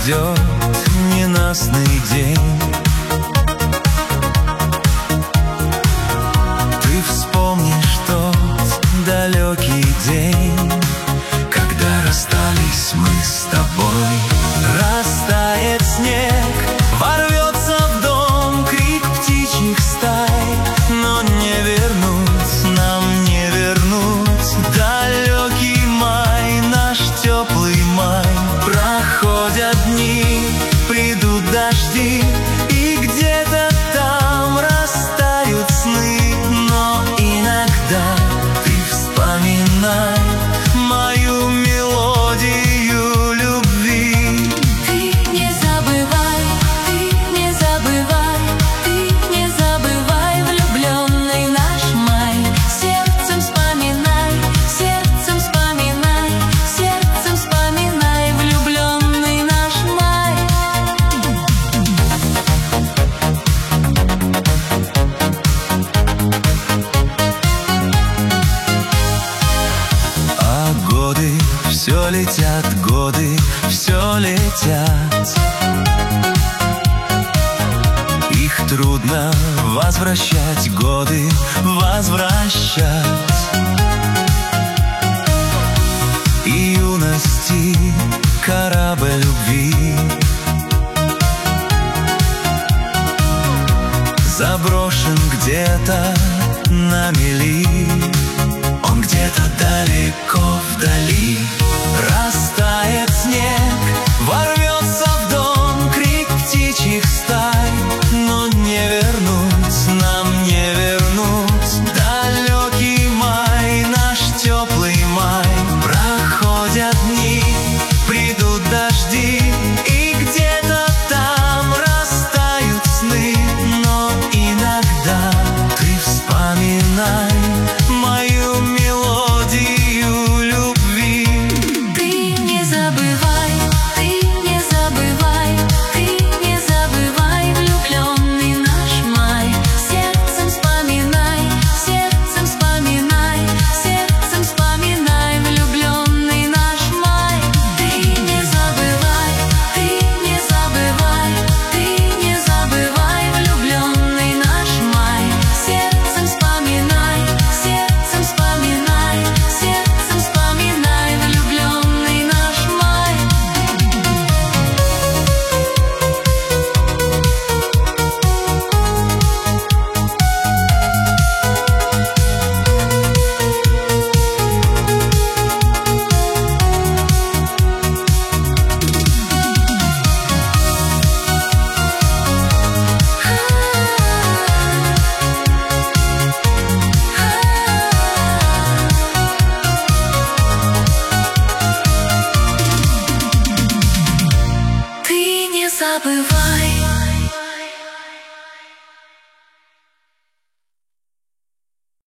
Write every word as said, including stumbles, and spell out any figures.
придет ненастный день. Ты вспомнишь тот далекий день, когда расстались мы с тобой. Растает снег, ворвется в дом крик птичьих стай, но не вернуть, нам не вернуть далекий май, наш теплый май. Проходят дни, придут дожди, и где-то там растают сны, но иногда ты вспоминай мою мелодию любви. Ты не забывай, ты не забывай, ты не забывай влюбленный наш май. Сердцем вспоминай, сердцем вспоминай, сердцем вспоминай влюбленный наш май. А годы все летят, годы все летят. Их трудно возвращать, годы возвращать. И юности корабль любви заброшен где-то на мели. Он где-то далеко вдали. Растает снег, ворвется в дом крик птичьих стай, но не вернуть, нам не вернуть далекий май, наш теплый май. Проходят дни, придут дожди, и где-то там растают сны, но иногда ты вспоминай мою мелодию любви. Ты не забывай, ты не забывай, ты не забывай влюбленный наш май. Сердцем вспоминай, сердцем вспоминай, сердцем вспоминай влюбленный наш май. Ты не забывай, ты не забывай, ты не забывай влюбленный наш май. Сердцем вспоминай, сердцем вспоминай, сердцем вспоминай влюбленный наш май. Ты не забывай.